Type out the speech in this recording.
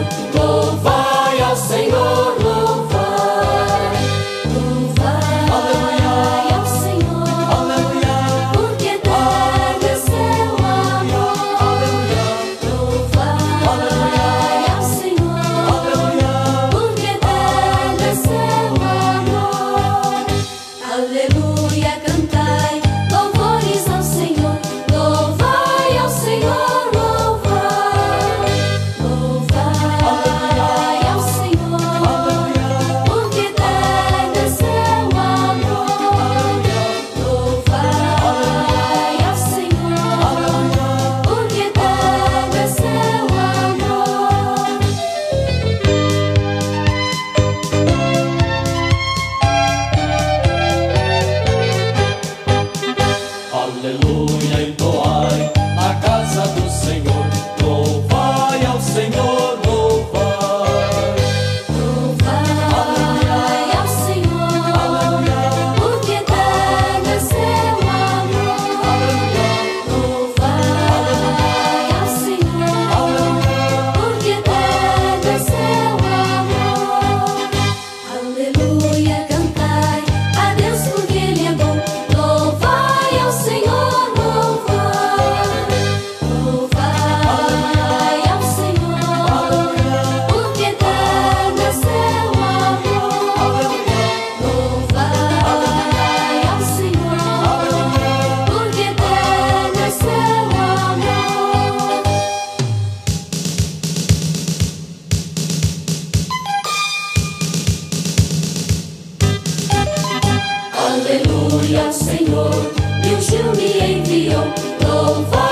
louvai ao Senhor, louvai. Louvai ao Senhor, porque eterno é seu amor. Louvai ao Senhor, porque eterno é seu amor. Aleluia, cantai louvores ao Senhor, louvai ao Senhor, louvai. Louvai ao Senhor, porque eterno é seu amor. Louvai ao Senhor, porque eterno é seu amor. Aleluia, entoai na casa do Senhor, louvai ao Senhor, louvai. Louvai ao Senhor, porque eterno é seu amor. Louvai ao Senhor, porque eterno é seu amor. Aleluia, cantai a Deus porque Ele é bom. Louvai ao Senhor, louvai. Louvai ao Senhor, porque eterno é seu amor. Louvai ao Senhor, porque eterno é seu amor. Aleluia, Senhor, e o Gil me enviou. Louvai